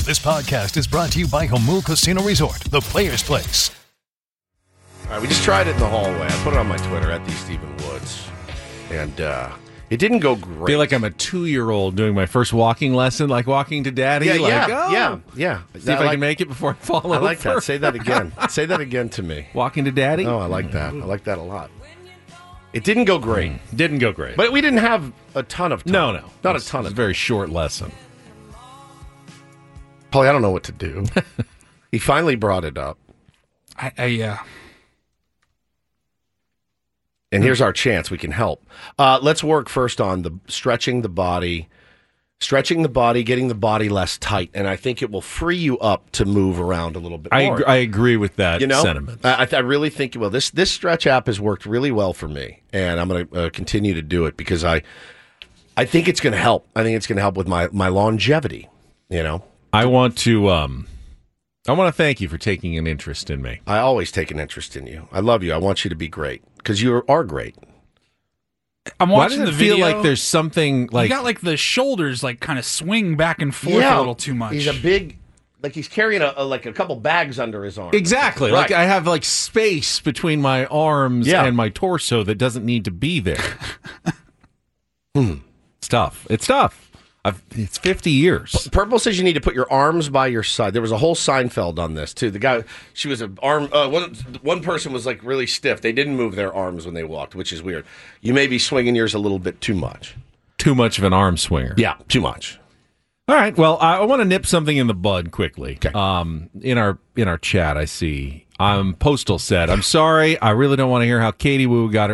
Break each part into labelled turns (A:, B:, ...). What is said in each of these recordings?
A: This podcast is brought to you by Jamul Casino Resort, the Players Place.
B: All right, we just tried it in the hallway. I put it on my Twitter at @TheStephenWoods, and it didn't go great.
C: I feel like I'm a 2-year-old doing my first walking lesson, like walking to daddy.
B: Yeah.
C: See if I can make it before I fall over.
B: I like that. Say that again. Say that again to me.
C: Walking to daddy?
B: Oh, I like that. I like that a lot. It didn't go great.
C: Didn't go great.
B: But we didn't have a ton of time.
C: No.
B: Not
C: a
B: ton of
C: time. A very short lesson.
B: Paulie, I don't know what to do. He finally brought it up. And here's our chance. We can help. Let's work first on the stretching the body, getting the body less tight. And I think it will free you up to move around a little bit more.
C: I agree with that sentiment.
B: I really think, well, this stretch app has worked really well for me. And I'm going to continue to do it because I think it's going to help. I think it's going to help with my longevity,
C: I want to thank you for taking an interest in me.
B: I always take an interest in you. I love you. I want you to be great because you are great.
D: I'm watching the video.
C: Feel like there's something like
D: you got like the shoulders like kind of swing back and forth a little too much.
B: He's a big, like he's carrying a couple bags under his arm.
C: Exactly.
B: Right.
C: Like I have like space between my arms and my torso that doesn't need to be there. It's tough. It's 50 years.
B: Purple says you need to put your arms by your side. There was a whole Seinfeld on this, too. The guy, she was an arm, one person was like really stiff. They didn't move their arms when they walked, which is weird. You may be swinging yours a little bit too much.
C: Too much of an arm swinger.
B: Yeah, too much.
C: All right. Well, I want to nip something in the bud quickly.
B: Okay.
C: In our chat, I see Postal said, "I'm sorry, I really don't want to hear how Katie Boo got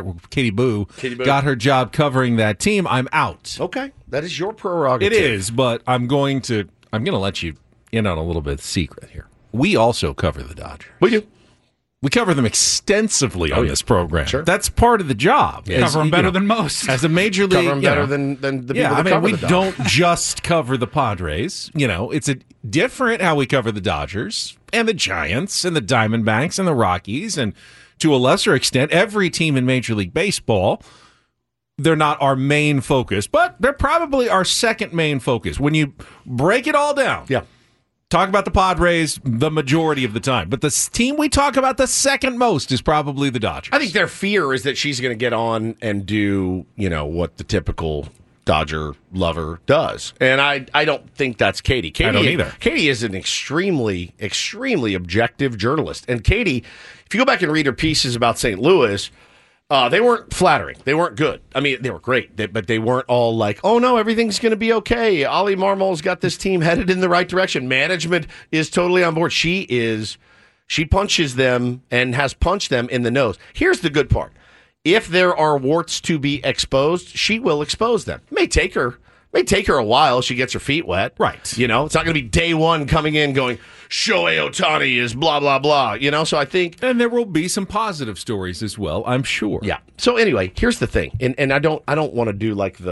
C: her job covering that team. I'm out."
B: Okay, that is your prerogative.
C: It is, but I'm going to let you in on a little bit of secret here. We also cover the Dodgers.
B: We do.
C: We cover them extensively on this program.
B: Sure.
C: That's part of the job.
D: Cover them better than most.
C: As a major league,
B: cover them better than the people that cover
C: we
B: the Dodgers.
C: don't just cover the Padres. It's a different how we cover the Dodgers and the Giants and the Diamondbacks and the Rockies and to a lesser extent every team in Major League Baseball. They're not our main focus, but they're probably our second main focus. When you break it all down, talk about the Padres the majority of the time. But the team we talk about the second most is probably the Dodgers.
B: I think their fear is that she's going to get on and do, what the typical Dodger lover does. And I don't think that's Katie.
C: I don't either.
B: Katie is an extremely, extremely objective journalist. And Katie, if you go back and read her pieces about St. Louis, they weren't flattering. They weren't good. I mean, they were great, but they weren't all like, oh, no, everything's going to be okay. Ollie Marmol's got this team headed in the right direction. Management is totally on board. She punches them and has punched them in the nose. Here's the good part. If there are warts to be exposed, she will expose them. It may take her a while. She gets her feet wet.
C: Right.
B: It's not going to be day one coming in going, Shohei Ohtani is blah, blah, blah. So I think...
C: And there will be some positive stories as well, I'm sure.
B: Yeah. So anyway, here's the thing. And I don't want to do like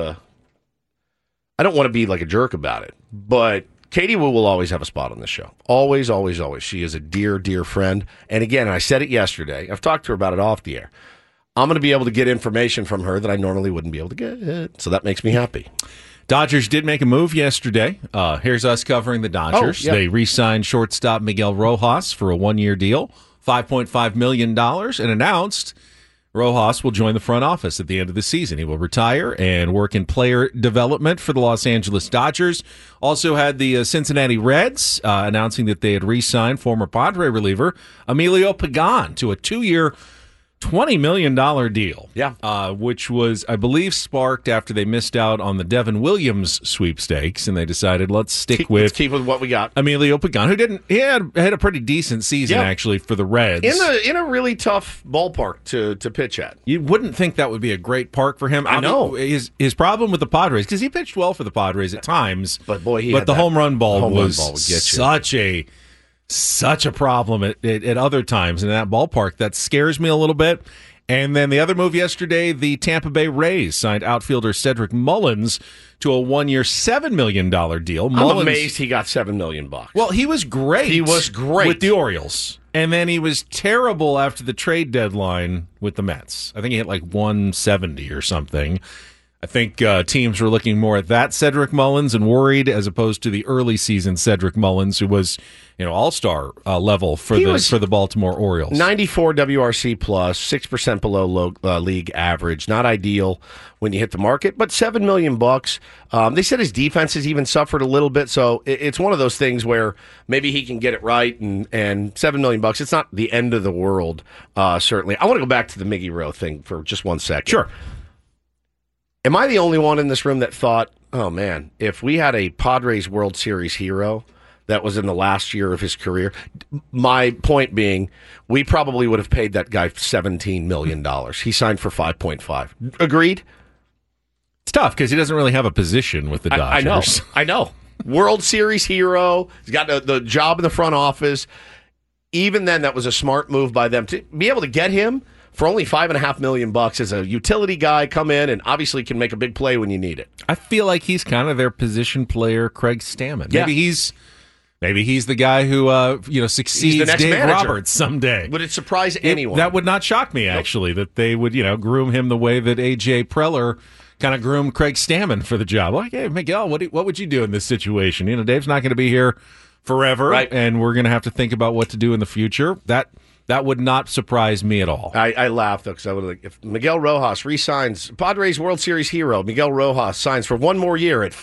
B: I don't want to be like a jerk about it. But Katie Woo will always have a spot on this show. Always, always, always. She is a dear, dear friend. And again, I said it yesterday. I've talked to her about it off the air. I'm going to be able to get information from her that I normally wouldn't be able to get. So that makes me happy.
C: Dodgers did make a move yesterday. Here's us covering the Dodgers. They re-signed shortstop Miguel Rojas for a one-year deal, $5.5 million, and announced Rojas will join the front office at the end of the season. He will retire and work in player development for the Los Angeles Dodgers. Also had the Cincinnati Reds announcing that they had re-signed former Padre reliever Emilio Pagan to a 2-year $20 million deal, which was, I believe, sparked after they missed out on the Devin Williams sweepstakes, and they decided let's keep with
B: what we got.
C: Emilio Pagan, who had a pretty decent season actually for the Reds
B: in a really tough ballpark to pitch at.
C: You wouldn't think that would be a great park for him.
B: I know
C: his problem with the Padres, because he pitched well for the Padres at times,
B: but boy,
C: the home run ball was such a problem at other times in that ballpark. That scares me a little bit. And then the other move yesterday, the Tampa Bay Rays signed outfielder Cedric Mullins to a one-year $7 million deal.
B: I'm amazed he got $7 million.
C: Well, he was great.
B: He was great
C: with the Orioles. And then he was terrible after the trade deadline with the Mets. I think he hit like 170 or something. I think teams were looking more at that Cedric Mullins and worried, as opposed to the early season Cedric Mullins, who was all-star level for the Baltimore Orioles.
B: 94 WRC plus, 6% below league average. Not ideal when you hit the market, but $7 million. They said his defense has even suffered a little bit, so it's one of those things where maybe he can get it right. And $7 million, it's not the end of the world. Certainly, I want to go back to the Miggy Rowe thing for just 1 second.
C: Sure.
B: Am I the only one in this room that thought, oh man, if we had a Padres World Series hero that was in the last year of his career, my point being, we probably would have paid that guy $17 million. He signed for 5.5. Agreed?
C: It's tough because he doesn't really have a position with the Dodgers.
B: I know. World Series hero. He's got the job in the front office. Even then, that was a smart move by them to be able to get him for only $5.5 million as a utility guy, come in and obviously can make a big play when you need it.
C: I feel like he's kind of their position player, Craig Stammen. Maybe he's the guy who succeeds Dave manager. Roberts someday.
B: Would it surprise anyone?
C: That would not shock me, actually, that they would groom him the way that A.J. Preller kind of groomed Craig Stammen for the job. Like, hey, Miguel, what would you do in this situation? Dave's not going to be here forever,
B: right,
C: and we're going to have to think about what to do in the future. That would not surprise me at all.
B: I laughed, though, because I would if Miguel Rojas re-signs, Padres World Series hero, Miguel Rojas signs for one more year at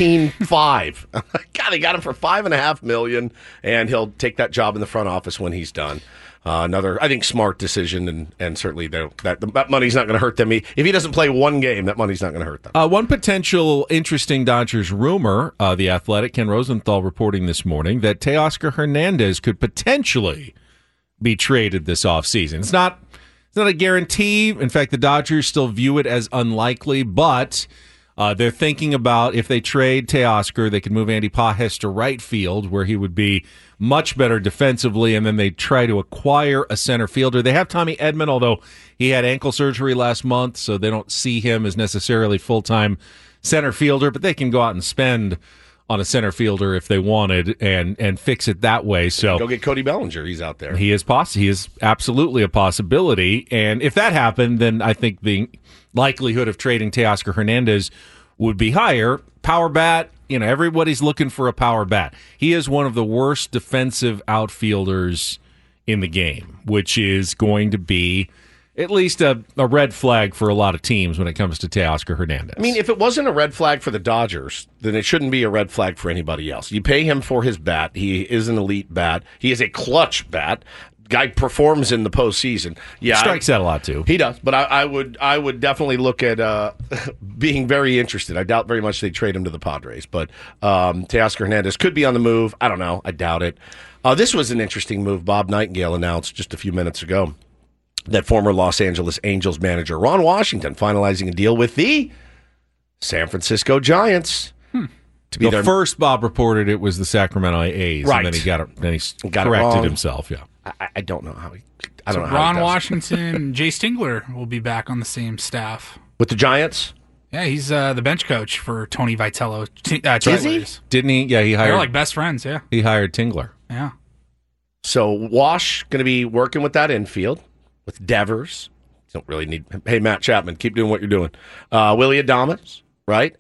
B: $14.5. God, they got him for $5.5 million, and he'll take that job in the front office when he's done. Another, I think, smart decision, and certainly that money's not going to hurt them. If he doesn't play one game, that money's not going to hurt them.
C: One potential interesting Dodgers rumor, The Athletic, Ken Rosenthal reporting this morning, that Teoscar Hernandez could potentially be traded this offseason. It's not a guarantee. In fact, the Dodgers still view it as unlikely, but they're thinking about if they trade Teoscar, they could move Andy Pages to right field, where he would be much better defensively, and then they try to acquire a center fielder. They have Tommy Edman, although he had ankle surgery last month, so they don't see him as necessarily full-time center fielder, but they can go out and spend on a center fielder if they wanted and fix it that way. So
B: go get Cody Bellinger. He's out there.
C: He is absolutely a possibility. And if that happened, then I think the likelihood of trading Teoscar Hernandez would be higher. Power bat, everybody's looking for a power bat. He is one of the worst defensive outfielders in the game, which is going to be at least a red flag for a lot of teams when it comes to Teoscar Hernandez.
B: I mean, if it wasn't a red flag for the Dodgers, then it shouldn't be a red flag for anybody else. You pay him for his bat. He is an elite bat. He is a clutch bat. Guy performs in the postseason. Yeah,
C: strikes out a lot too.
B: He does, but I would definitely look at being very interested. I doubt very much they trade him to the Padres, but Teoscar Hernandez could be on the move. I don't know. I doubt it. This was an interesting move. Bob Nightingale announced just a few minutes ago that former Los Angeles Angels manager Ron Washington finalizing a deal with the San Francisco Giants. To be
C: first, Bob reported it was the Sacramento A's,
B: right?
C: And then he corrected himself. Yeah,
B: I don't know how he.
D: Ron Washington, Jay Stingler will be back on the same staff
B: with the Giants.
D: Yeah, he's the bench coach for Tony Vitello.
B: Is he?
C: Didn't he? Yeah, he hired.
D: They're like best friends. Yeah,
C: he hired Tingler.
D: Yeah.
B: So Wash going to be working with that infield. With Devers. You don't really need... Hey, Matt Chapman, keep doing what you're doing. Willie Adames, right?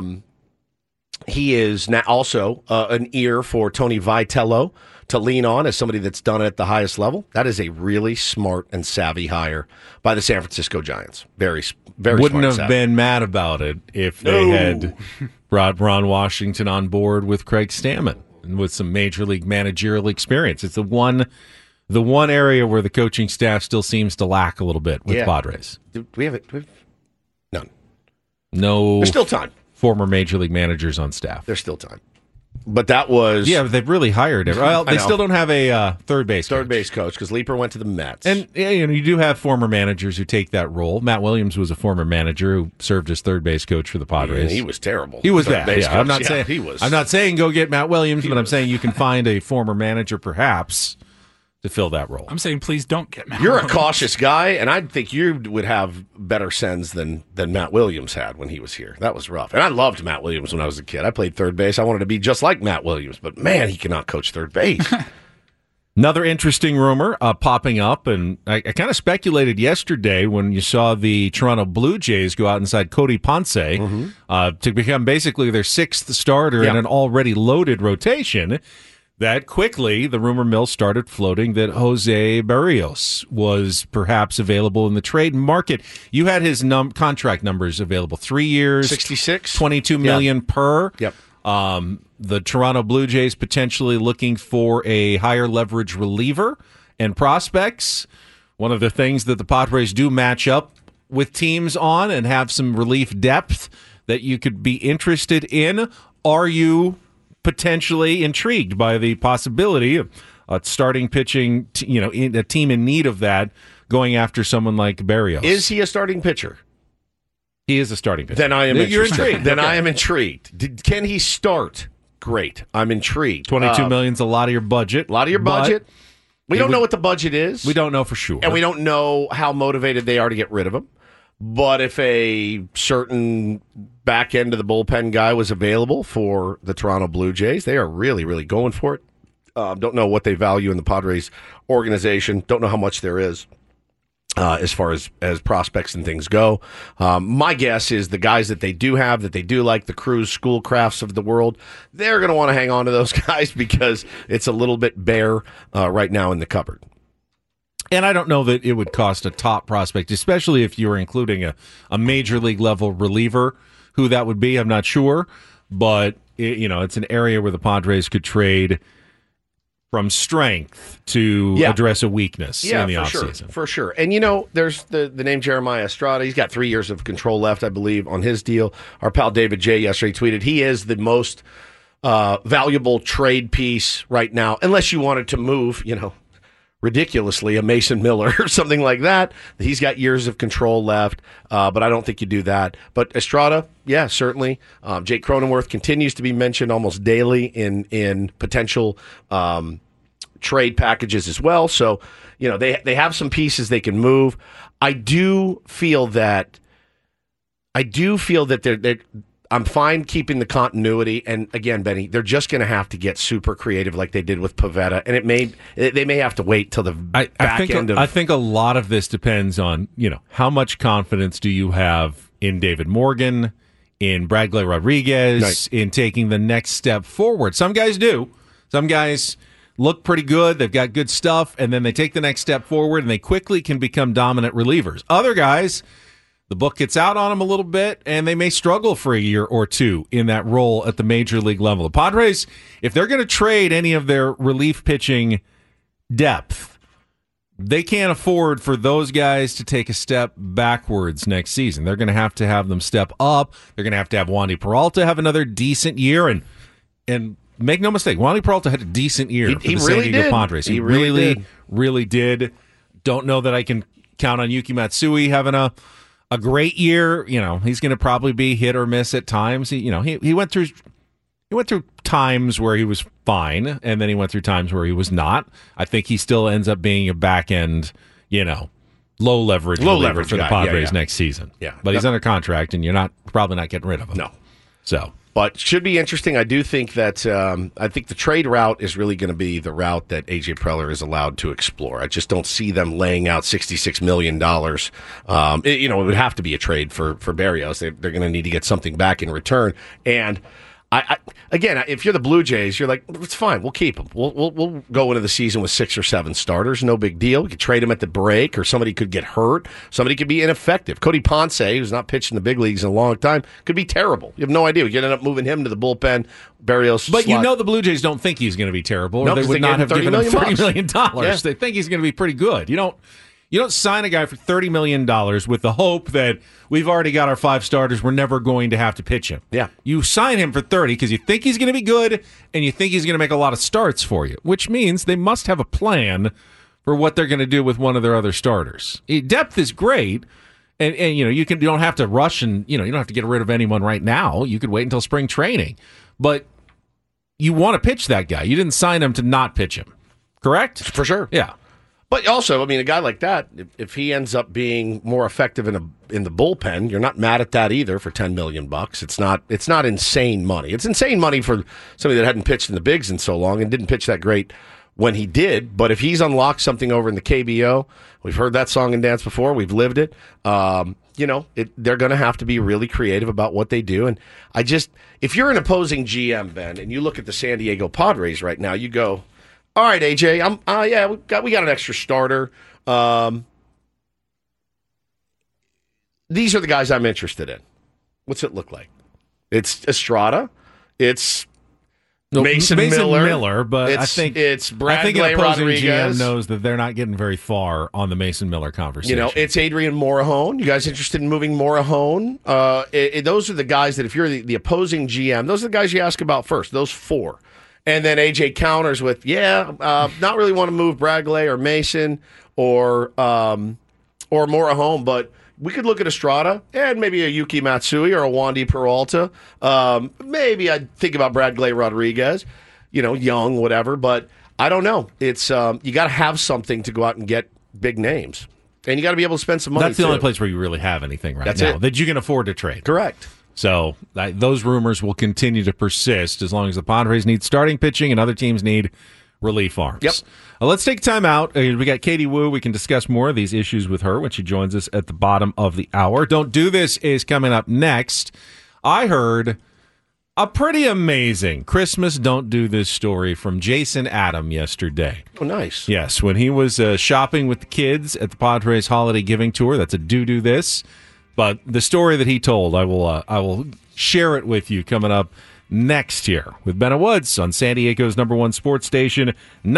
B: He is now also an ear for Tony Vitello to lean on as somebody that's done it at the highest level. That is a really smart and savvy hire by the San Francisco Giants. Very, very
C: Wouldn't
B: smart
C: have been mad about it if they had brought Ron Washington on board with Craig Stammen and with some major league managerial experience. It's the one area where the coaching staff still seems to lack a little bit with Padres.
B: Do we have it? None.
C: No.
B: There's still time.
C: Former major league managers on staff.
B: There's still time. But that was...
C: Yeah, but they've really hired him. Well, they still don't have a third base
B: coach because Leeper went to the Mets.
C: And you do have former managers who take that role. Matt Williams was a former manager who served as third base coach for the Padres.
B: Yeah, he was terrible.
C: He was bad. Yeah,
B: I'm
C: not saying go get Matt Williams, but I'm saying you can find a former manager perhaps to fill that role.
D: I'm saying please don't get Matt
B: You're
D: Williams.
B: A cautious guy, and I think you would have better sense than Matt Williams had when he was here. That was rough. And I loved Matt Williams when I was a kid. I played third base. I wanted to be just like Matt Williams, but man, he cannot coach third base.
C: Another interesting rumor popping up, and I kind of speculated yesterday when you saw the Toronto Blue Jays go out inside Cody Ponce to become basically their sixth starter in an already loaded rotation, that quickly the rumor mill started floating that Jose Barrios was perhaps available in the trade market. You had his contract numbers available: 3 years,
B: 66,
C: $22 million per.
B: Yep.
C: The Toronto Blue Jays potentially looking for a higher leverage reliever and prospects. One of the things that the Padres do match up with teams on and have some relief depth that you could be interested in. Are you potentially intrigued by the possibility of starting pitching, in a team in need of that, going after someone like Barrios?
B: Is he a starting pitcher?
C: He is a starting pitcher.
B: Then I am
C: You're
B: interested.
C: intrigued.
B: Then
C: Okay.
B: I am intrigued. Can he start? Great. I'm intrigued.
C: $22 million's a lot of your budget.
B: A lot of your budget. We don't know what the budget is.
C: We don't know for sure.
B: And we don't know how motivated they are to get rid of him. But if a certain back end of the bullpen guy was available for the Toronto Blue Jays, they are really, really going for it. Don't know what they value in the Padres organization. Don't know how much there is as far as prospects and things go. My guess is the guys that they do have, that they do like, the Cruz, Schoolcrafts of the world, they're going to want to hang on to those guys because it's a little bit bare right now in the cupboard.
C: And I don't know that it would cost a top prospect, especially if you were including a major league level reliever. Who that would be, I'm not sure. But, it's an area where the Padres could trade from strength to address a weakness in the offseason.
B: For sure. And, there's the name Jeremiah Estrada. He's got 3 years of control left, I believe, on his deal. Our pal David J. yesterday tweeted he is the most valuable trade piece right now, unless you wanted to move, ridiculously a Mason Miller or something like that. He's got years of control left, but I don't think you do that. But Estrada, certainly. Jake Cronenworth continues to be mentioned almost daily in potential trade packages as well. So, they have some pieces they can move. I do feel that they're I'm fine keeping the continuity, and again, Benny, they're just going to have to get super creative like they did with Pivetta, and they may have to wait till the back end of.
C: I think a lot of this depends on how much confidence do you have in David Morgan, in Bradley Rodriguez,
B: right,
C: in taking the next step forward. Some guys do. Some guys look pretty good. They've got good stuff, and then they take the next step forward, and they quickly can become dominant relievers. Other guys, the book gets out on them a little bit, and they may struggle for a year or two in that role at the major league level. The Padres, if they're going to trade any of their relief pitching depth, they can't afford for those guys to take a step backwards next season. They're going to have them step up. They're going to have Wandy Peralta have another decent year, and make no mistake, Wandy Peralta had a decent year for the San Diego Padres. He really did. Don't know that I can count on Yuki Matsui having a great year. He's going to probably be hit or miss at times. He went through times where he was fine, and then he went through times where he was not. I think he still ends up being a back end, low leverage for the Padres next season.
B: Yeah,
C: but he's under contract, and you're probably not getting rid of him.
B: No,
C: so.
B: But should be interesting. I do think that I think the trade route is really going to be the route that A.J. Preller is allowed to explore. I just don't see them laying out $66 million. It would have to be a trade for Barrios. They're going to need to get something back in return. And again, if you're the Blue Jays, you're like, it's fine. We'll keep him. We'll go into the season with 6 or 7 starters. No big deal. We could trade him at the break, or somebody could get hurt. Somebody could be ineffective. Cody Ponce, who's not pitched in the big leagues in a long time, could be terrible. You have no idea. We could end up moving him to the bullpen. Barrios.
C: But the Blue Jays don't think he's going to be terrible, or they would not have given him $30 million. Yeah. They think he's going to be pretty good. You don't sign a guy for $30 million with the hope that we've already got our 5 starters, we're never going to have to pitch him.
B: Yeah.
C: You sign him for $30 because you think he's going to be good and you think he's going to make a lot of starts for you, which means they must have a plan for what they're going to do with one of their other starters. Depth is great, and you don't have to rush, and you don't have to get rid of anyone right now. You could wait until spring training, but you want to pitch that guy. You didn't sign him to not pitch him, correct?
B: For sure.
C: Yeah.
B: But also, a guy like that, if he ends up being more effective in the bullpen, you're not mad at that either for $10 million. It's not insane money. It's insane money for somebody that hadn't pitched in the bigs in so long and didn't pitch that great when he did. But if he's unlocked something over in the KBO, we've heard that song and dance before. We've lived it. They're going to have to be really creative about what they do. And if you're an opposing GM, Ben, and you look at the San Diego Padres right now, you go, all right, AJ, we got an extra starter. These are the guys I'm interested in. What's it look like? It's Estrada. It's Mason Miller,
C: but I think
B: Bradley
C: an opposing
B: Rodriguez
C: GM knows that they're not getting very far on the Mason Miller conversation.
B: It's Adrian Morejon. You guys interested in moving Morejon? Those are the guys that if you're the opposing GM, those are the guys you ask about first. Those four. And then AJ counters with, not really want to move Bradley or Mason or Morejon, but we could look at Estrada and maybe a Yuki Matsui or a Wandy Peralta. Maybe I'd think about Bradley Rodriguez, young, whatever. But I don't know. It's you got to have something to go out and get big names. And you got to be able to spend some money,
C: That's the only place where you really have anything
B: That's
C: now
B: it.
C: that you can afford to trade.
B: Correct.
C: So those rumors will continue to persist as long as the Padres need starting pitching and other teams need relief arms.
B: Yep.
C: Let's take time out. We got Katie Woo. We can discuss more of these issues with her when she joins us at the bottom of the hour. Don't Do This is coming up next. I heard a pretty amazing Christmas Don't Do This story from Jason Adam yesterday.
B: Oh, nice.
C: Yes, when he was shopping with the kids at the Padres Holiday Giving Tour. That's a Do This. But the story that he told, I will share it with you coming up next year with Ben Woods on San Diego's #1 sports station,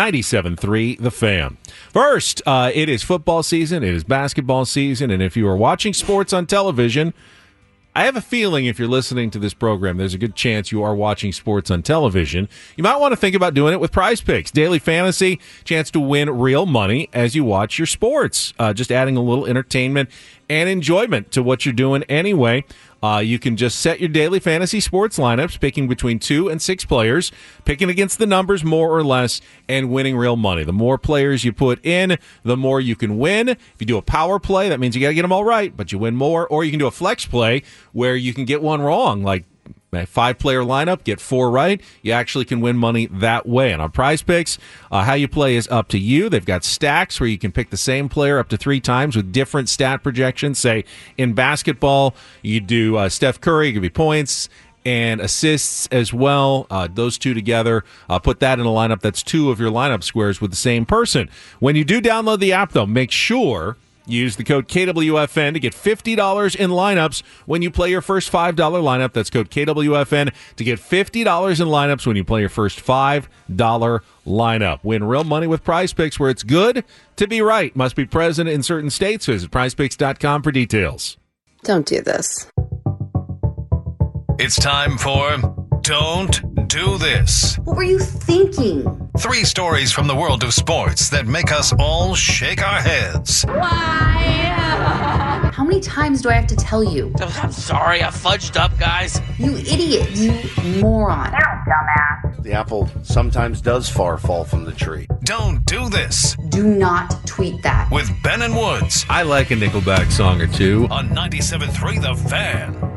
C: 97.3 The Fan. First, it is football season, it is basketball season, and if you are watching sports on television, I have a feeling if you're listening to this program, there's a good chance you are watching sports on television. You might want to think about doing it with Prize Picks. Daily fantasy, chance to win real money as you watch your sports. Just adding a little entertainment and enjoyment to what you're doing anyway. You can just set your daily fantasy sports lineups, picking between 2 and 6 players, picking against the numbers more or less, and winning real money. The more players you put in, the more you can win. If you do a power play, that means you got to get them all right, but you win more. Or you can do a flex play where you can get one wrong, like a 5-player lineup, get 4 right. You actually can win money that way. And on Prize Picks, how you play is up to you. They've got stacks where you can pick the same player up to 3 times with different stat projections. Say in basketball, you do Steph Curry, give you points and assists as well. Those two together, put that in a lineup. That's 2 of your lineup squares with the same person. When you do download the app, though, make sure use the code KWFN to get $50 in lineups when you play your first $5 lineup. That's code KWFN to get $50 in lineups when you play your first $5 lineup. Win real money with Prize Picks, where it's good to be right. Must be present in certain states. Visit prizepicks.com for details.
E: Don't do this.
A: It's time for Don't Do This.
E: What were you thinking?
A: 3 stories from the world of sports that make us all shake our heads.
E: How many times do I have to tell you?
F: I'm sorry, I fudged up, guys.
E: You idiot. You moron.
B: The apple sometimes does fall from the tree.
A: Don't Do This
E: Do not tweet that.
A: with Ben and Woods
C: I like a Nickelback song or two.
A: on 97.3 The Fan.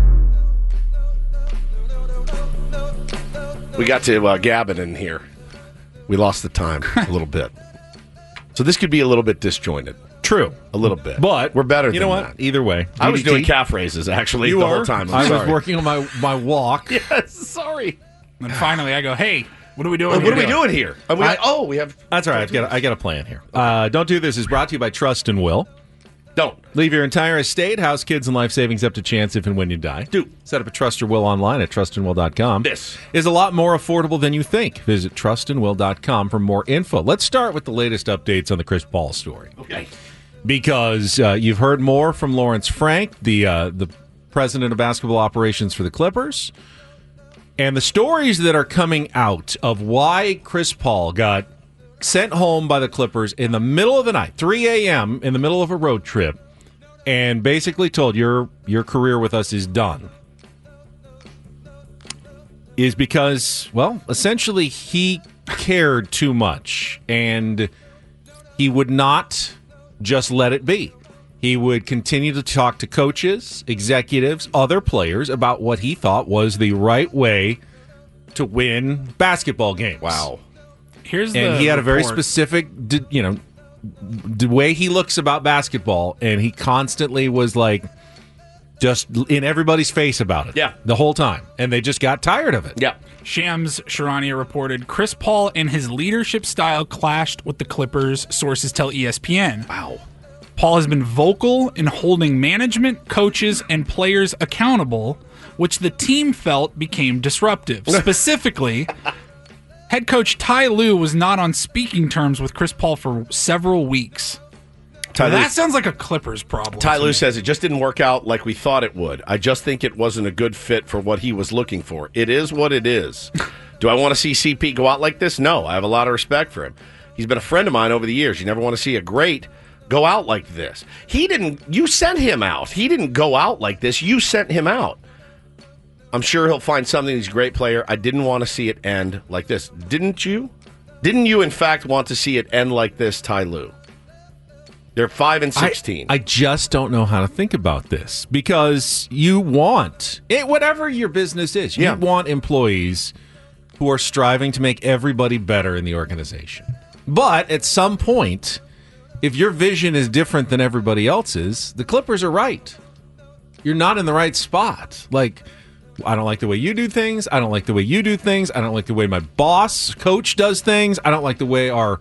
B: We got to Gavin in here. We lost the time a little bit. So this could be a little bit disjointed.
C: True.
B: A little bit.
C: But
B: we're better
C: you
B: than
C: know what?
B: that.
C: Either way.
B: I was
C: DDT,
B: doing calf raises, actually,
C: You
B: the
C: are.
B: whole time.
C: I was
B: sorry.
C: working on my walk.
B: Yes, sorry.
D: And then finally, I go, hey, what are we doing?
B: What are we doing here? And we have...
C: That's all right. I got a plan here. Don't Do This is brought to you by Trust and Will.
B: Don't.
C: Leave your entire estate, house, kids, and life savings up to chance if and when you die.
B: Do.
C: Set up a Trust or Will online at trustandwill.com.
B: This
C: is a lot more affordable than you think. Visit trustandwill.com for more info. Let's start with the latest updates on the Chris Paul story.
B: Okay.
C: Because you've heard more from Lawrence Frank, the president of basketball operations for the Clippers, and the stories that are coming out of why Chris Paul got sent home by the Clippers in the middle of the night, 3 a.m., in the middle of a road trip, and basically told your career with us is done, is because, well, essentially he cared too much, and he would not just let it be. He would continue to talk to coaches, executives, other players about what he thought was the right way to win basketball games.
B: Wow.
D: Here's
C: and he had a very
D: report.
C: specific, the way he looks about basketball, and he constantly was like just in everybody's face about it.
B: Yeah.
C: The whole time, and they just got tired of it.
B: Yeah.
D: Shams Charania reported Chris Paul and his leadership style clashed with the Clippers, sources tell ESPN.
B: Wow.
D: Paul has been vocal in holding management, coaches, and players accountable, which the team felt became disruptive. Specifically, head coach Ty Lue was not on speaking terms with Chris Paul for several weeks. That sounds like a Clippers problem.
B: Ty
D: to
B: Lue
D: me.
B: says it just didn't work out like we thought it would. I just think it wasn't a good fit for what he was looking for. It is what it is. Do I want to see CP go out like this? No. I have a lot of respect for him. He's been a friend of mine over the years. You never want to see a great go out like this. You sent him out. He didn't go out like this. You sent him out. I'm sure he'll find something. He's a great player. I didn't want to see it end like this. Didn't you? Didn't you, in fact, want to see it end like this, Ty Lue? They're 5-16.
C: I just don't know how to think about this because you want it, whatever your business is. You want employees who are striving to make everybody better in the organization. But at some point, if your vision is different than everybody else's, the Clippers are right. You're not in the right spot. Like, I don't like the way you do things. I don't like the way you do things. I don't like the way my coach does things. I don't like the way our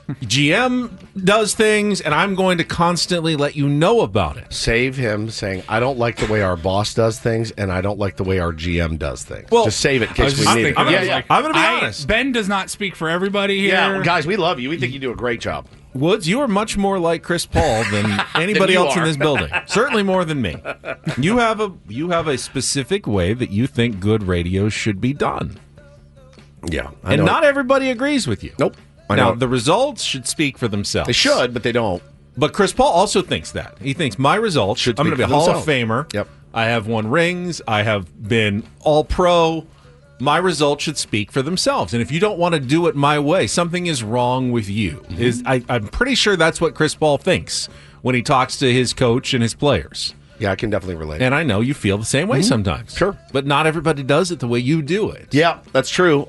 C: GM does things, and I'm going to constantly let you know about it.
B: Save him saying, I don't like the way our boss does things, and I don't like the way our GM does things.
C: Well,
B: just save it in case we need it.
C: I'm going to be honest.
D: Ben does not speak for everybody here.
B: Yeah, well, guys, we love you. We think you do a great job.
C: Woods, you are much more like Chris Paul than anybody
B: you
C: else in
B: are.
C: this building. Certainly more than me. You have a specific way that you think good radio should be done.
B: Yeah.
C: And not everybody agrees with you.
B: Nope.
C: Now, the results should speak for themselves.
B: They should, but they don't.
C: But Chris Paul also thinks that. He thinks my results
B: Should
C: I'm going to
B: speak
C: be a
B: for
C: Hall of
B: themselves.
C: Famer.
B: Yep.
C: I have won rings. I have been All-Pro. My results should speak for themselves. And if you don't want to do it my way, something is wrong with you. I'm pretty sure that's what Chris Paul thinks when he talks to his coach and his players.
B: Yeah, I can definitely relate.
C: And I know you feel the same way sometimes.
B: Sure.
C: But not everybody does it the way you do it.
B: Yeah, that's true.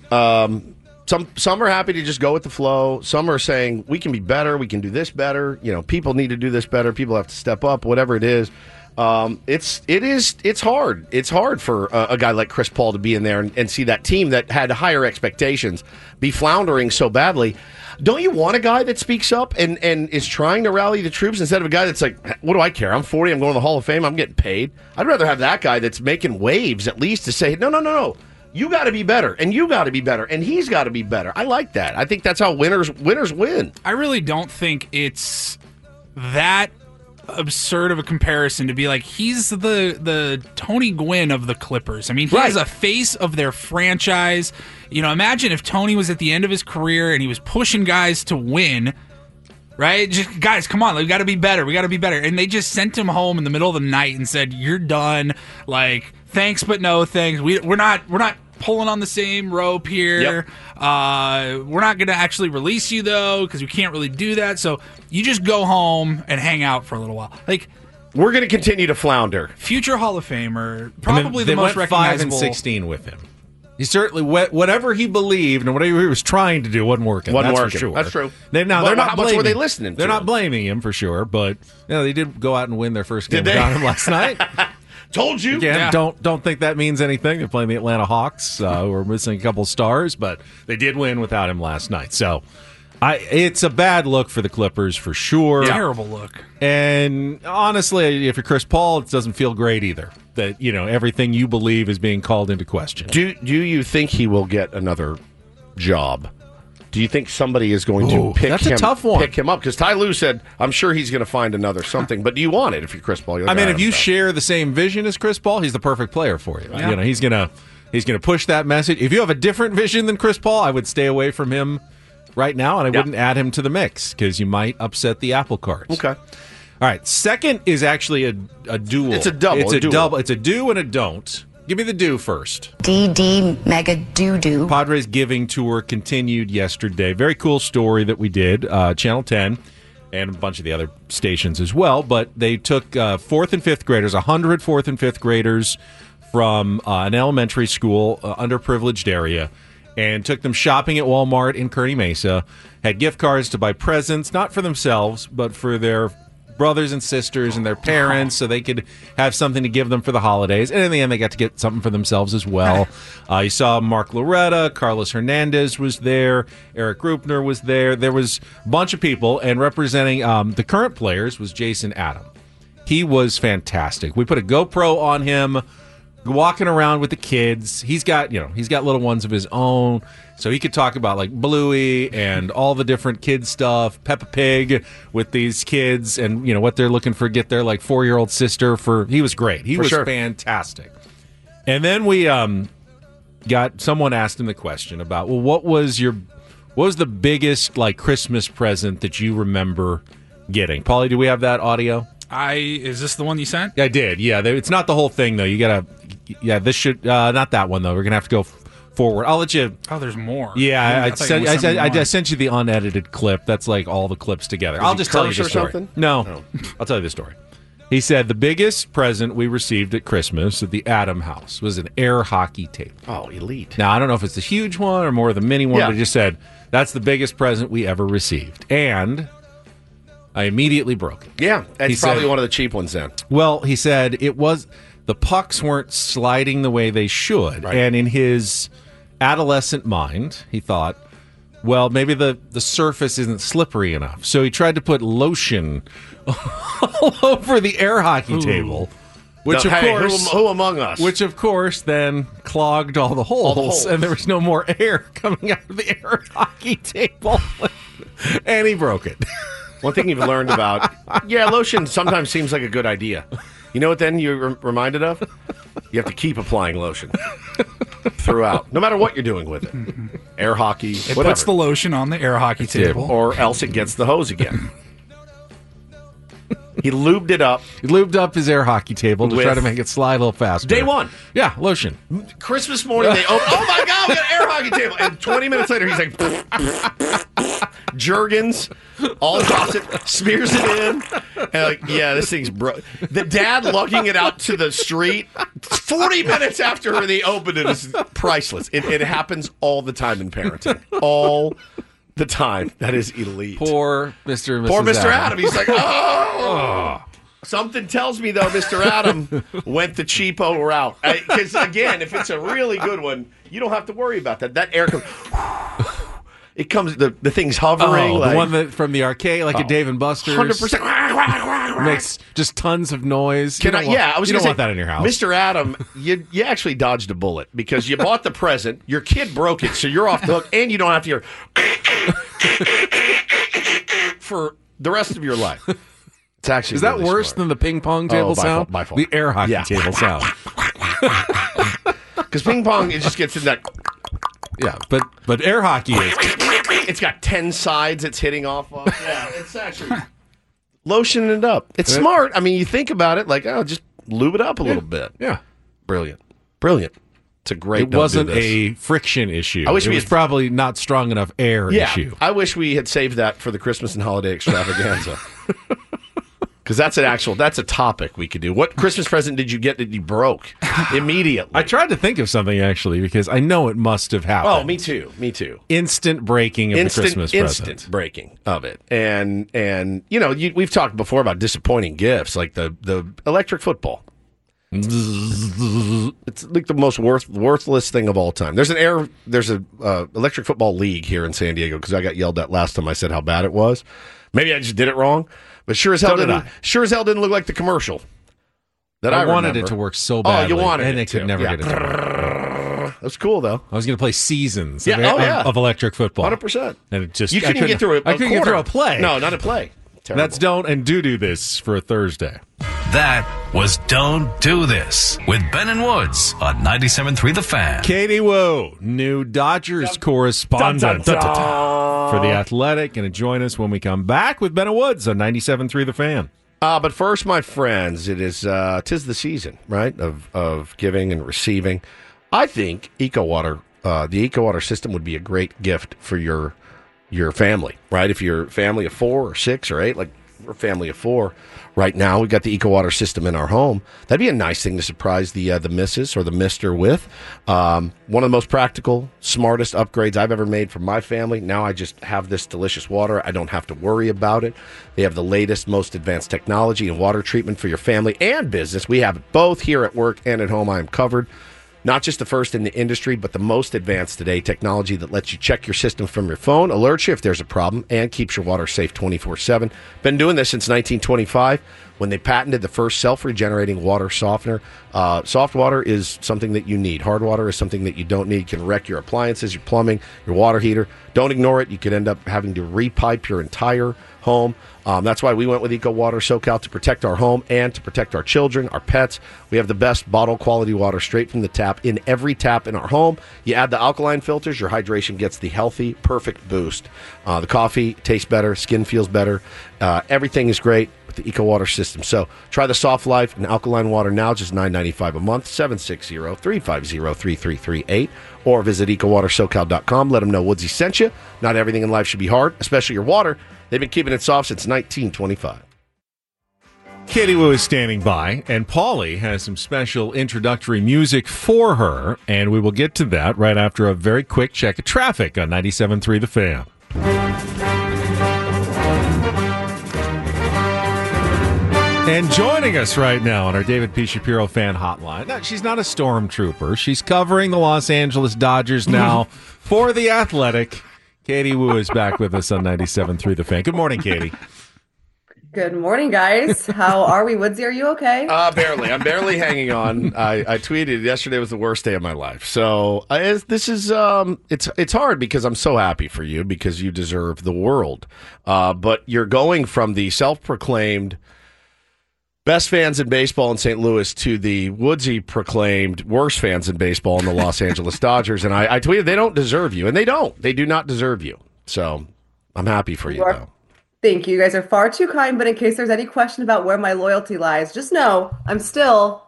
B: Some are happy to just go with the flow. Some are saying we can be better. We can do this better. You know, people need to do this better. People have to step up. Whatever it is, it's hard. It's hard for a guy like Chris Paul to be in there and see that team that had higher expectations be floundering so badly. Don't you want a guy that speaks up and is trying to rally the troops instead of a guy that's like, what do I care? I'm 40. I'm going to the Hall of Fame. I'm getting paid. I'd rather have that guy that's making waves at least to say, no. You got to be better, and you got to be better, and he's got to be better. I like that. I think that's how winners win.
D: I really don't think it's that absurd of a comparison to be like he's the Tony Gwynn of the Clippers. I mean, he is a face of their franchise. You know, imagine if Tony was at the end of his career and he was pushing guys to win. Right? Just, guys, come on. We got to be better. We got to be better. And they just sent him home in the middle of the night and said, you're done. Like, thanks, but no thanks. We're not pulling on the same rope here.
B: Yep.
D: We're not going to actually release you, though, because we can't really do that. So you just go home and hang out for a little while. Like,
B: we're going to continue to flounder.
D: Future Hall of Famer, probably
C: they
D: the most
C: went
D: recognizable.
C: 5-16 with him. He certainly, whatever he believed and whatever he was trying to do wasn't working.
B: Wasn't
C: that's
B: working.
C: For sure.
B: That's true.
C: They're not
B: how much were they
C: blaming-
B: listening to
C: They're not
B: him?
C: blaming him for sure, but they did go out and win their first game
B: Did they?
C: without him last night.
B: Told you.
C: Again,
D: Yeah.
C: don't think that means anything. They're playing the Atlanta Hawks, who are missing a couple stars, but they did win without him last night. So it's a bad look for the Clippers for sure.
D: Terrible look.
C: And honestly, if you're Chris Paul, it doesn't feel great either. That everything you believe is being called into question.
B: Do you think he will get another job? Do you think somebody is going to
C: that's a tough one.
B: pick him up? Because Ty Lue said, I'm sure he's going to find another something. But do you want it if you're Chris Paul? You're like,
C: If you share the same vision as Chris Paul, he's the perfect player for you.
D: Yeah.
C: He's gonna push that message. If you have a different vision than Chris Paul, I would stay away from him right now, and I wouldn't add him to the mix because you might upset the apple carts.
B: Okay.
C: All right. Second is actually a duel.
B: It's a double.
C: It's
B: a
C: a
B: duel.
C: double. It's a do and a don't. Give me the do first.
E: DD mega doo-doo.
C: Padres Giving Tour continued yesterday. Very cool story that we did. Channel 10 and a bunch of the other stations as well. But they took 4th and 5th graders, 100 4th and 5th graders from an elementary school, underprivileged area, and took them shopping at Walmart in Kearny Mesa, had gift cards to buy presents, not for themselves, but for their brothers and sisters and their parents, so they could have something to give them for the holidays. And in the end, they got to get something for themselves as well. You saw Mark Loretta, Carlos Hernandez was there, Eric Grupner was there. There was a bunch of people, and representing the current players was Jason Adam. He was fantastic. We put a GoPro on him, walking around with the kids. He's got little ones of his own, so he could talk about like Bluey and all the different kid stuff, Peppa Pig with these kids, and what they're looking for. Get their like 4-year-old sister for. He was great. He was fantastic. And then we got someone asked him the question about, well, what was the biggest like Christmas present that you remember getting? Paulie, do we have that audio?
D: Is this the one you sent?
C: I did. Yeah, it's not the whole thing though. You gotta. Yeah, this should not that one though. We're gonna have to go forward. I'll let you.
D: Oh, there's more.
C: Yeah, I sent you the unedited clip. That's like all the clips together. I'll just tell you the story.
B: Something?
C: No, I'll tell you the story. He said the biggest present we received at Christmas at the Adam house was an air hockey table.
B: Oh, elite.
C: Now I don't know if it's a huge one or more of the mini one, but he just said that's the biggest present we ever received, and I immediately broke it.
B: Yeah, it's probably one of the cheap ones then.
C: Well, he said the pucks weren't sliding the way they should. Right. And in his adolescent mind, he thought, well, maybe the surface isn't slippery enough. So he tried to put lotion all over the air hockey table. Which course,
B: who among us?
C: Which of course then clogged all the holes, and there was no more air coming out of the air hockey table. And he broke it.
B: One thing you've learned about, lotion sometimes seems like a good idea. You know what then you're reminded of? You have to keep applying lotion throughout, no matter what you're doing with it. Air hockey, whatever. It
D: puts the lotion on the air hockey table.
B: Or else it gets the hose again. He lubed it up.
C: He lubed up his air hockey table to try to make it slide a little faster.
B: Day one.
C: Yeah, lotion.
B: Christmas morning, they open. Oh my God, we got an air hockey table. And 20 minutes later, he's like, Jergens, all across it, smears it in. And this thing's broke. The dad lugging it out to the street 40 minutes after they opened it is priceless. It happens all the time in parenting. All the time. That is elite.
C: Poor Mr. and Mrs.
B: Poor Mr. Adam. He's like, oh. Something tells me, though, Mr. Adam went the cheapo route. Because, again, if it's a really good one, you don't have to worry about that. That air comes... It comes, the thing's hovering.
C: The one from the arcade, like a Dave & Buster's.
B: 100%.
C: Makes just tons of noise.
B: I was going to say,
C: want that in your house.
B: Mr. Adam, you actually dodged a bullet because you bought the present, your kid broke it, so you're off the hook, and you don't have to hear for the rest of your life. It's actually
C: Is that worse than the ping pong table sound?
B: By far.
C: The air hockey table sound.
B: Because ping pong, it just gets in that...
C: Yeah, but air hockey is...
B: It's got 10 sides it's hitting off of. Yeah, it's actually lotioning it up. It's smart. I mean, you think about it, like, just lube it up a little bit.
C: Yeah.
B: Brilliant. It's a great...
C: It wasn't a friction issue. It was probably not strong enough air issue.
B: I wish we had saved that for the Christmas and holiday extravaganza. Because that's a topic we could do. What Christmas present did you get that you broke immediately?
C: I tried to think of something, actually, because I know it must have happened.
B: Oh, me too.
C: Instant breaking of the Christmas present.
B: Instant breaking of it. And we've talked before about disappointing gifts, like the electric football. It's like the most worthless thing of all time. There's a electric football league here in San Diego because I got yelled at last time I said how bad it was. Maybe I just did it wrong. But sure as hell didn't look like the commercial that I
C: wanted it to work so badly.
B: Oh, you wanted
C: and
B: it
C: they could never get it to work.
B: That was cool, though.
C: I was going to play seasons
B: of
C: electric football.
B: 100%.
C: And it just
B: you couldn't get through
C: I couldn't get through a play.
B: No, not a play. Terrible.
C: That's Don't and Do This for a Thursday.
A: That was Don't Do This with Ben and Woods on 97.3 The Fan.
C: Katie Wu, new Dodgers correspondent for The Athletic, going to join us when we come back with Ben and Woods on 97.3 The Fan.
B: But first, my friends, it is 'tis the season, right, of giving and receiving. I think EcoWater, the EcoWater system would be a great gift for your family, right? If you're a family of 4 or 6 or 8, like we're a family of 4 right now. We've got the EcoWater system in our home. That'd be a nice thing to surprise the missus or the mister with. One of the most practical, smartest upgrades I've ever made for my family. Now I just have this delicious water. I don't have to worry about it. They have the latest, most advanced technology and water treatment for your family and business. We have it both here at work and at home. I am covered. Not just the first in the industry, but the most advanced today. Technology that lets you check your system from your phone, alerts you if there's a problem, and keeps your water safe 24/7. Been doing this since 1925 when they patented the first self-regenerating water softener. Soft water is something that you need. Hard water is something that you don't need. It can wreck your appliances, your plumbing, your water heater. Don't ignore it. You could end up having to repipe your entire home. That's why we went with EcoWater SoCal to protect our home and to protect our children, our pets. We have the best bottle quality water straight from the tap in every tap in our home. You add the alkaline filters, your hydration gets the healthy, perfect boost. The coffee tastes better, skin feels better. Everything is great with the EcoWater system. So try the Soft Life and alkaline water now, just $9.95 a month, 760-350-3338, or visit EcoWaterSoCal.com. Let them know Woodsy sent you. Not everything in life should be hard, especially your water. They've been keeping it soft since 1925.
C: Katie Wu is standing by, and Paulie has some special introductory music for her, and we will get to that right after a very quick check of traffic on 97.3 The Fan. And joining us right now on our David P. Shapiro fan hotline. Now, she's not a stormtrooper. She's covering the Los Angeles Dodgers now for The Athletic. Katie Wu is back with us on 97.3 The Fan. Good morning, Katie.
G: Good morning, guys. How are we? Woodsy, are you okay?
B: Barely. I'm barely hanging on. I tweeted yesterday was the worst day of my life. So this is it's hard because I'm so happy for you because you deserve the world. But you're going from the self-proclaimed best fans in baseball in St. Louis to the Woodsy proclaimed worst fans in baseball in the Los Angeles Dodgers. And I tweeted they don't deserve you. And they don't. They do not deserve you. So I'm happy for you, though.
G: Thank you. You guys are far too kind. But in case there's any question about where my loyalty lies, just know I'm still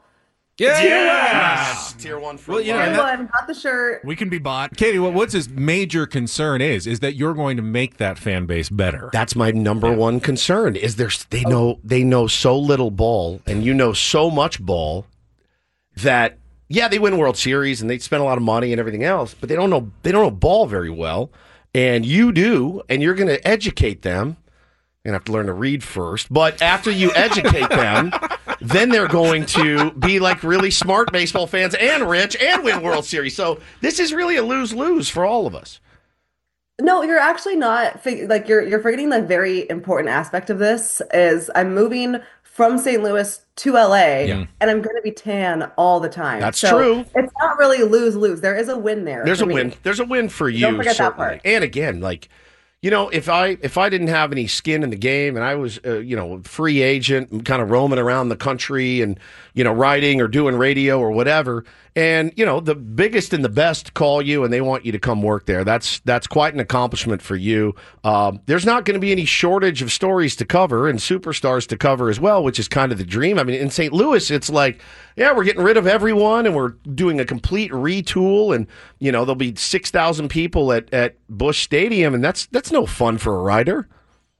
B: Tier one for
G: Tier one. Got the shirt.
D: We can be bought.
C: Katie, what's his major concern is that you're going to make that fan base better.
B: That's my number one concern. Is they know so little ball, and you know so much ball that they win World Series and they spend a lot of money and everything else, but they don't know ball very well, and you do, and you're going to educate them. You're going to have to learn to read first, but after you educate them, then they're going to be like really smart baseball fans and rich and win World Series. So this is really a lose-lose for all of us.
G: No, you're actually not. You're forgetting the very important aspect of this is I'm moving from St. Louis to LA, and I'm going to be tan all the time.
B: That's true.
G: It's not really lose-lose. There is a win there.
B: There's a win. There's a win for you.
G: Don't forget that part.
B: And again, if I didn't have any skin in the game and I was, free agent, kind of roaming around the country and, writing or doing radio or whatever, and, the biggest and the best call you and they want you to come work there, that's quite an accomplishment for you. There's not going to be any shortage of stories to cover and superstars to cover as well, which is kind of the dream. I mean, in St. Louis, it's like, we're getting rid of everyone and we're doing a complete retool and, there'll be 6,000 people at Busch Stadium, and that's no fun for a writer.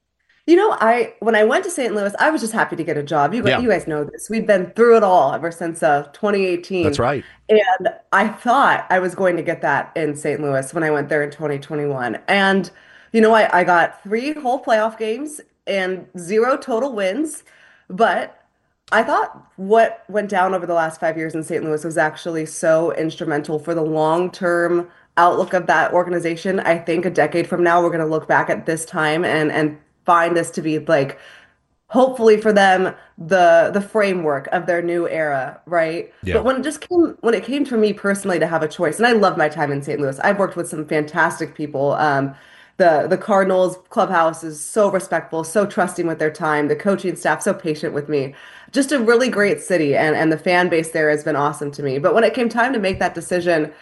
G: When I went to St. Louis, I was just happy to get a job. You guys know this. We've been through it all ever since 2018.
B: That's right.
G: And I thought I was going to get that in St. Louis when I went there in 2021. And, I got 3 whole playoff games and 0 total wins. But I thought what went down over the last 5 years in St. Louis was actually so instrumental for the long-term outlook of that organization. I think a decade from now, we're going to look back at this time and find this to be hopefully for them, the framework of their new era, right?
B: Yeah.
G: But when it came to me personally to have a choice, and I love my time in St. Louis. I've worked with some fantastic people. The Cardinals clubhouse is so respectful, so trusting with their time. The coaching staff so patient with me. Just a really great city, and the fan base there has been awesome to me. But when it came time to make that decision,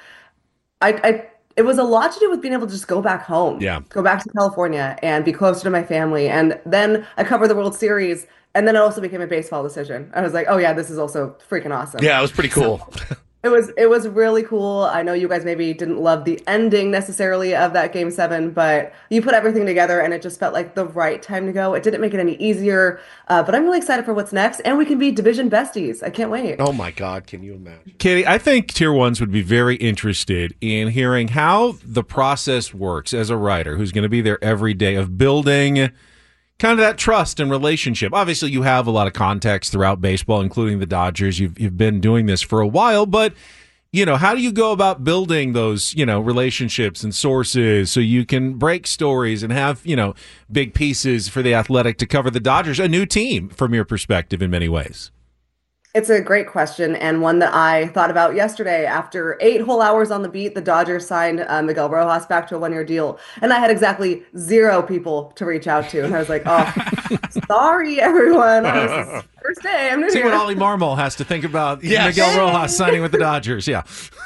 G: it was a lot to do with being able to just go back home, go back to California and be closer to my family. And then I covered the World Series, and then it also became a baseball decision. I was like, oh yeah, this is also freaking awesome.
B: Yeah, it was pretty cool.
G: It was really cool. I know you guys maybe didn't love the ending necessarily of that game seven, but you put everything together and it just felt like the right time to go. It didn't make it any easier, but I'm really excited for what's next, and we can be division besties. I can't wait.
B: Oh my God, can you imagine?
C: Katie, I think Tier 1s would be very interested in hearing how the process works as a writer who's going to be there every day of building kind of that trust and relationship. Obviously, you have a lot of context throughout baseball, including the Dodgers. You've been doing this for a while, but how do you go about building those, relationships and sources so you can break stories and have, big pieces for The Athletic to cover the Dodgers, a new team from your perspective in many ways?
G: It's a great question, and one that I thought about yesterday. After 8 whole hours on the beat, the Dodgers signed Miguel Rojas back to a 1-year deal, and I had exactly 0 people to reach out to. And I was like, oh, sorry, everyone. This is the first day. I'm new
C: See
G: here.
C: what Ollie Marmol has to think about Miguel Rojas signing with the Dodgers. Yeah.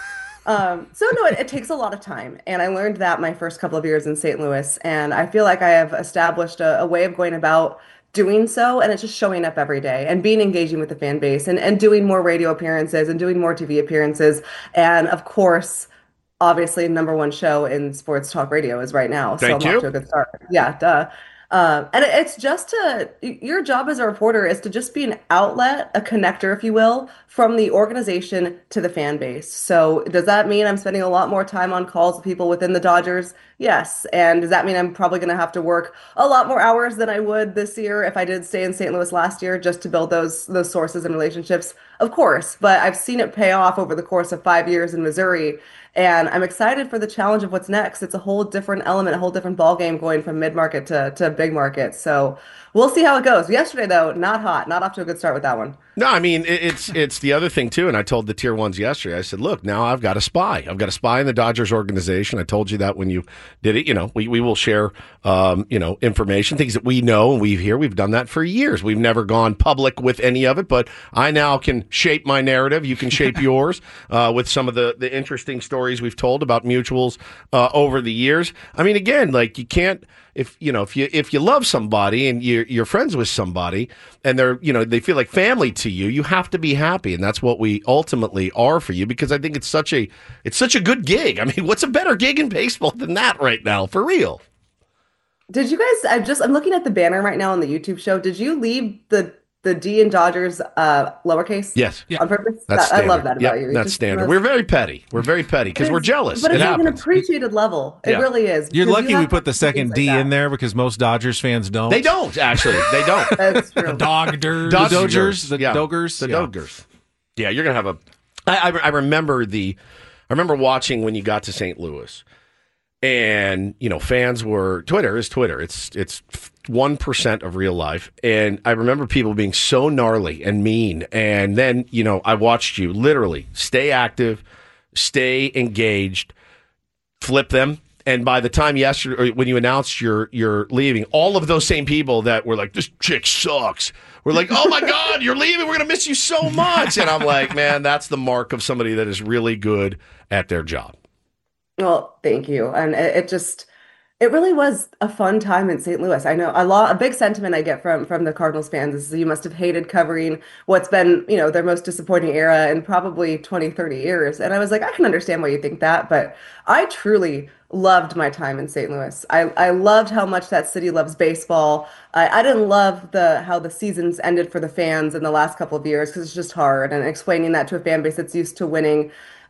G: So no, it takes a lot of time, and I learned that my first couple of years in St. Louis, and I feel like I have established a way of going about doing so, and it's just showing up every day and being engaging with the fan base and doing more radio appearances and doing more TV appearances. And of course, obviously, number one show in sports talk radio is right now. So
B: Thank
G: I'm
B: you.
G: off to a good start. Yeah, duh. And it's just your job as a reporter is to just be an outlet, a connector, if you will, from the organization to the fan base. So does that mean I'm spending a lot more time on calls with people within the Dodgers? Yes. And does that mean I'm probably going to have to work a lot more hours than I would this year if I did stay in St. Louis last year just to build those sources and relationships? Of course. But I've seen it pay off over the course of 5 years in Missouri. And I'm excited for the challenge of what's next. It's a whole different element, a whole different ball game going from mid-market to big market. So we'll see how it goes. Yesterday, though, not hot. Not off to a good start with that one.
B: No, I mean, it's the other thing, too, and I told the Tier 1s yesterday, I said, look, now I've got a spy. I've got a spy in the Dodgers organization. I told you that when you did it. We will share, information, things that we know and we hear. We've done that for years. We've never gone public with any of it, but I now can shape my narrative. You can shape yours with some of the interesting stories we've told about mutuals over the years. I mean, again, like you can't, if you love somebody and you're friends with somebody and they feel like family to you, you have to be happy, and that's what we ultimately are for you, because I think it's such a good gig. I mean, what's a better gig in baseball than that right now, for real?
G: Did you guys? I'm looking at the banner right now on the YouTube show. Did you leave the D in Dodgers lowercase?
B: Yes.
G: On purpose?
B: That's
G: I
B: standard.
G: love that about you.
B: That's standard. We're very petty. We're very petty because we're jealous.
G: But
B: It
G: it's an
B: happens.
G: appreciated level. It really is.
C: You're
G: Because
C: lucky
G: you
C: we
G: have
C: put the second
G: things
C: D
G: like
C: in
G: that.
C: there because most Dodgers fans don't.
B: They don't, actually. They don't.
G: That's true.
D: Dodgers.
C: The Dodgers. The
B: Yeah.
C: Dogers.
B: The
C: Yeah.
B: Dogers. Yeah, you're going to have I remember watching when you got to St. Louis. And, fans were, Twitter is Twitter. It's 1% of real life. And I remember people being so gnarly and mean. And then, I watched you literally stay active, stay engaged, flip them. And by the time yesterday, or when you announced you're leaving, all of those same people that were like, this chick sucks, were like, oh my God, you're leaving. We're going to miss you so much. And I'm like, man, that's the mark of somebody that is really good at their job.
G: Well, thank you. And it really was a fun time in St. Louis. I know a big sentiment I get from the Cardinals fans is you must have hated covering what's been, their most disappointing era in probably 20, 30 years. And I was like, I can understand why you think that, but I truly loved my time in St. Louis. I loved how much that city loves baseball. I didn't love how the seasons ended for the fans in the last couple of years because it's just hard, and explaining that to a fan base that's used to winning.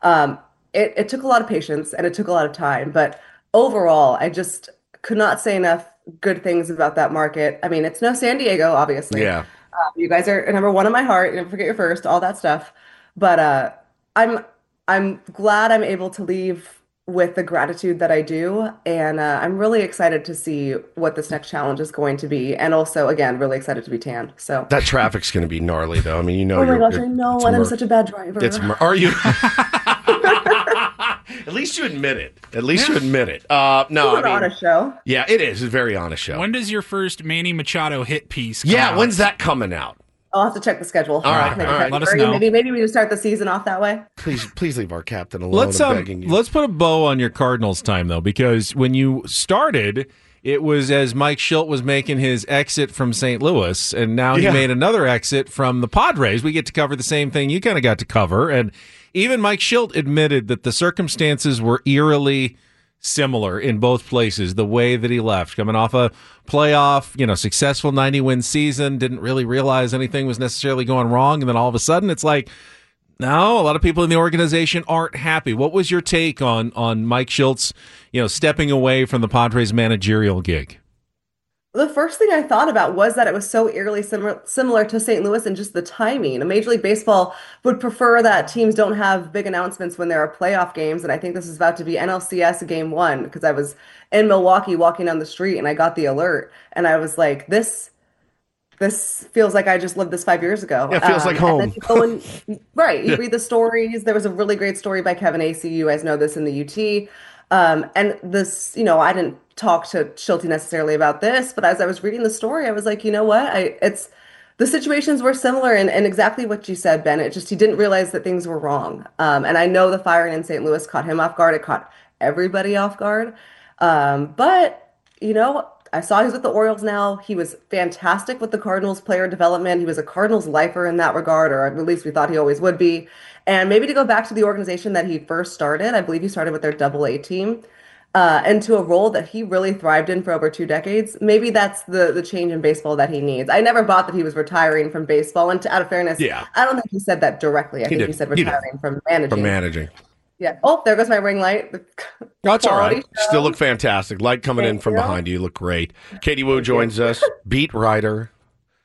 G: It took a lot of patience and it took a lot of time, but overall, I just could not say enough good things about that market. I mean, it's no San Diego, obviously.
B: Yeah.
G: You guys are number one in my heart. Never forget your first, all that stuff. But I'm glad I'm able to leave with the gratitude that I do, and I'm really excited to see what this next challenge is going to be, and also, again, really excited to be tan. So
B: That traffic's going to be gnarly, though. I mean,
G: oh my gosh, I know, and I'm such a bad driver.
B: Are you? At least you admit it. You admit it. No,
G: It's an honest show.
B: Yeah, it is. It's a very honest show.
D: When does your first Manny Machado hit piece come
B: Yeah,
D: out?
B: when's that coming out?
G: I'll have to check the schedule.
B: All right.
D: Let us know.
G: Maybe we just start the season off that way.
B: Please leave our captain alone.
C: Let's
B: I'm begging you.
C: let's put a bow on your Cardinals time though, because when you started, it was as Mike Schilt was making his exit from St. Louis, and now he made another exit from the Padres. We get to cover the same thing you kind of got to cover, and even Mike Schilt admitted that the circumstances were eerily similar in both places. The way that he left, coming off a playoff, successful 90-win season, didn't really realize anything was necessarily going wrong, and then all of a sudden it's like, no, a lot of people in the organization aren't happy. What was your take on Mike Schilt's, stepping away from the Padres managerial gig?
G: The first thing I thought about was that it was so eerily similar to St. Louis and just the timing. Major League Baseball would prefer that teams don't have big announcements when there are playoff games. And I think this is about to be NLCS Game 1 because I was in Milwaukee walking down the street and I got the alert. And I was like, this feels like I just lived this 5 years ago.
B: Yeah, it feels like home.
G: And then you go right. You read the stories. There was a really great story by Kevin Acee. You guys know this in the UT. And this, I didn't talk to Schulte necessarily about this, but as I was reading the story, I was like, you know what? The situations were similar and exactly what you said, Ben. He didn't realize that things were wrong. And I know the firing in St. Louis caught him off guard. It caught everybody off guard. But, I saw he's with the Orioles now. He was fantastic with the Cardinals player development. He was a Cardinals lifer in that regard, or at least we thought he always would be. And maybe to go back to the organization that he first started, I believe he started with their Double-A team, into a role that he really thrived in for over 2 decades. Maybe that's the change in baseball that he needs. I never bought that he was retiring from baseball. And out of fairness, I don't think he said that directly. I think he said retiring from managing.
B: From managing.
G: Yeah. Oh, there goes my ring light.
B: That's all right. Still look fantastic. Light coming in from behind you. You look great. Katie Woo joins us, beat writer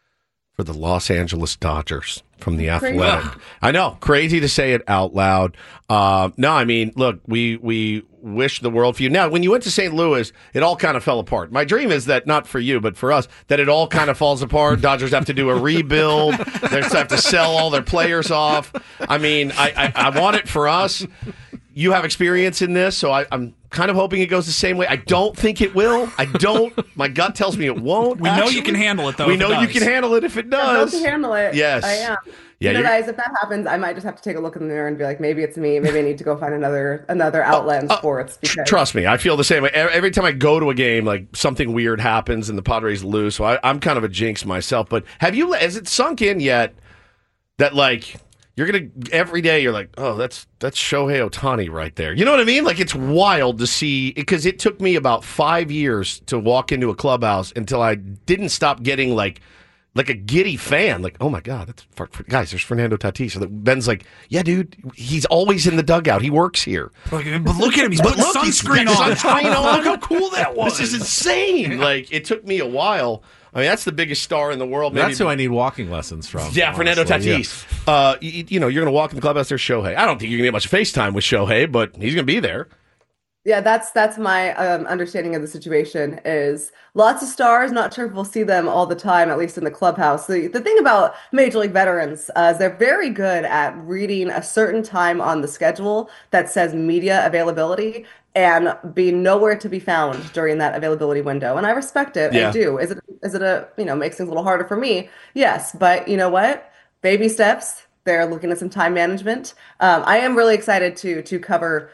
B: for the Los Angeles Dodgers from The Athletic. I know. Crazy to say it out loud. No, I mean, look, we wish the world for you. Now, when you went to St. Louis, it all kind of fell apart. My dream is that, not for you, but for us, that it all kind of falls apart. Dodgers have to do a rebuild. They have to sell all their players off. I mean, I want it for us. You have experience in this, so I'm kind of hoping it goes the same way. I don't think it will. I don't. My gut tells me it won't.
D: We know you can handle it, though.
B: We know you can handle it if it does.
G: I can handle it.
B: Yes.
G: I am.
B: Yeah,
G: guys, if that happens, I might just have to take a look in the mirror and be like, maybe it's me. Maybe I need to go find another outlet in sports. Because...
B: Trust me, I feel the same way. Every time I go to a game, like something weird happens and the Padres lose. So I'm kind of a jinx myself. But has it sunk in yet that you're gonna every day you're like, oh, that's Shohei Ohtani right there. You know what I mean? Like, it's wild to see, because it took me about 5 years to walk into a clubhouse until I didn't stop getting like a giddy fan. Like, oh my God, guys, there's Fernando Tatis. So Ben's like, yeah, dude, he's always in the dugout. He works here.
D: But look at him. He's putting sunscreen on.
B: Look how cool that was. This is insane. Like, it took me a while. I mean, that's the biggest star in the world.
C: That's who I need walking lessons from.
B: Yeah, honestly. Fernando Tatis. Yeah. You're going to walk in the clubhouse, there's Shohei. I don't think you're going to get much FaceTime with Shohei, but he's going to be there.
G: Yeah, that's my understanding of the situation is lots of stars. Not sure if we'll see them all the time, at least in the clubhouse. The thing about Major League veterans is they're very good at reading a certain time on the schedule that says media availability and being nowhere to be found during that availability window. And I respect it.
B: Yeah.
G: I do. Is it makes things a little harder for me? Yes. But you know what? Baby steps. They're looking at some time management. I am really excited to cover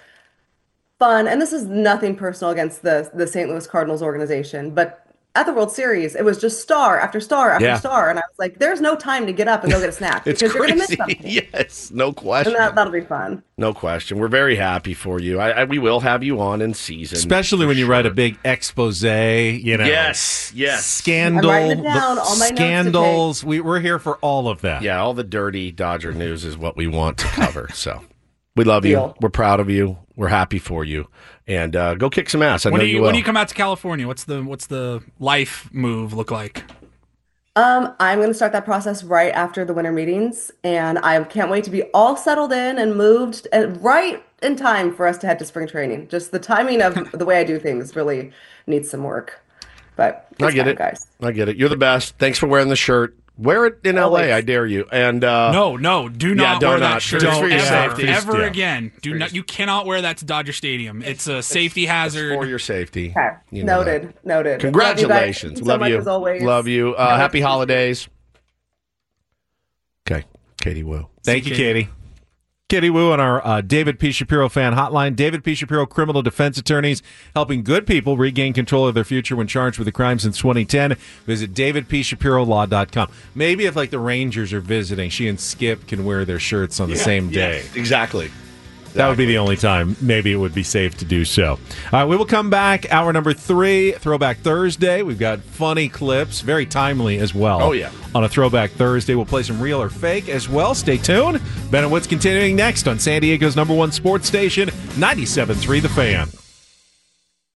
G: fun, and this is nothing personal against the St. Louis Cardinals organization, but at the World Series, it was just star after star after star, and I was like, there's no time to get up and go get a snack
B: because
G: you're going to miss
B: crazy.
G: something.
B: Yes, no question.
G: And that'll be fun.
B: No question. We're very happy for you. We will have you on in season.
C: Especially when you write a big expose,
B: Yes.
C: Scandal.
G: I'm writing it down, all my
C: scandals. We're here for all of that.
B: Yeah, all the dirty Dodger news is what we want to cover, so... We love you.
G: Deal.
B: We're proud of you. We're happy for you. And go kick some ass. I know you will.
D: When do you come out to California? What's the life move look like?
G: I'm going to start that process right after the winter meetings, and I can't wait to be all settled in and moved right in time for us to head to spring training. Just the timing of the way I do things really needs some work. But
B: I get it,
G: guys.
B: I get it. You're the best. Thanks for wearing the shirt. Wear it in
G: Always.
B: LA, I dare you. And
D: no, do not wear that shirt ever again. Do not. You cannot wear that to Dodger Stadium. It's a safety hazard.
B: It's for your safety.
G: Okay. Noted.
B: Congratulations.
G: Love you. As always.
B: Love you. Happy holidays. Okay, Katie Woo.
C: Thank you, Katie. Katie Wu on our David P. Shapiro fan hotline. David P. Shapiro criminal defense attorneys helping good people regain control of their future when charged with a crime since 2010. Visit davidpshapirolaw.com. Maybe if, like, the Rangers are visiting, she and Skip can wear their shirts on the same day.
B: Exactly.
C: That would be the only time maybe it would be safe to do so. All right, we will come back. Hour number 3, Throwback Thursday. We've got funny clips, very timely as well.
B: Oh, yeah.
C: On a Throwback Thursday, we'll play some real or fake as well. Stay tuned. Ben and Woods continuing next on San Diego's #1 sports station, 97.3 The Fan.